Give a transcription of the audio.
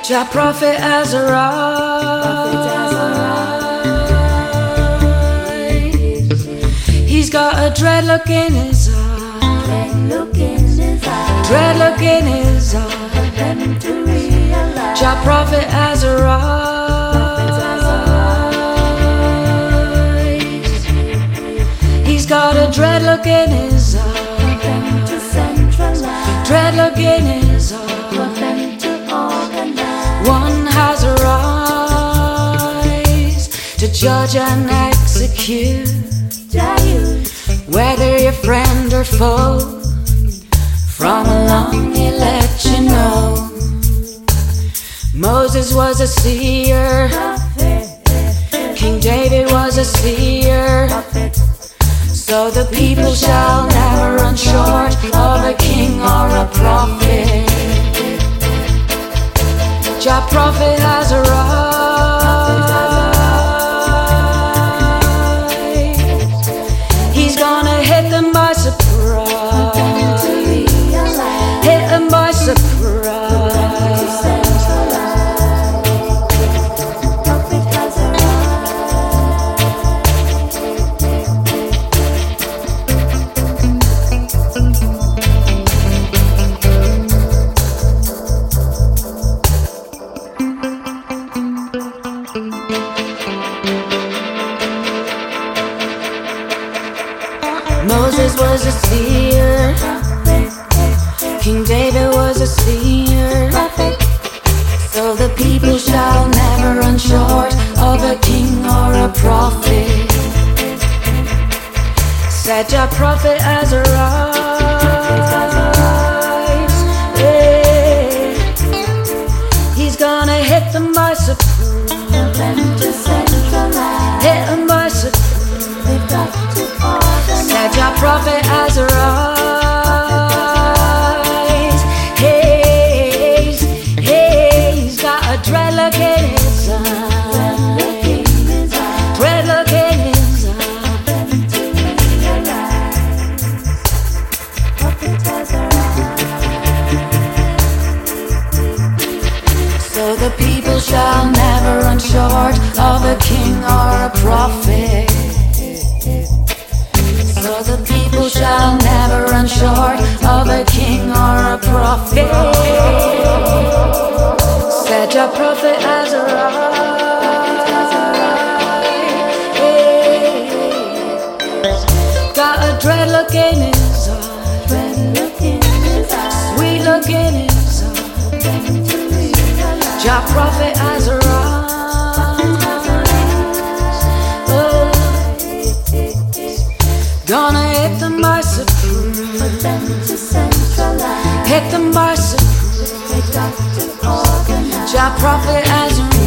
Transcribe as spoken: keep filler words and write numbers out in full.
Jah Prophet Azariah. He's got a dread look in his eye. Dread look in his eye. Jah Prophet Azariah. He's got a dread look in his eye. Dread look in his eye. One has arise to judge and execute, whether you're friend or foe. From along he let you know. Moses was a seer, King David was a seer. So the people shall never run short of a king or a prophet. Jah Prophet has arrived. He's gonna hit them by surprise. Hit them by surprise. Moses was a seer, King David was a seer. So the people shall never run short of a king or a prophet. Said Jah Prophet Azariah. Yeah. He's gonna hit them by surprise. Hit them by surprise. Said Jah Prophet Azariah. Hey, hey, he's got a dread look in his eye. Dread look in his eye. So the people shall never run short of a king or a prophet. So the people shall never run short of a king or a prophet. Said Jah Prophet Azariah. Got a dread look in his eye. Sweet look in his eye. Jah Prophet Azariah. Gonna hit them by surprise. Hit them by surprise. Jah Prophet Azariah.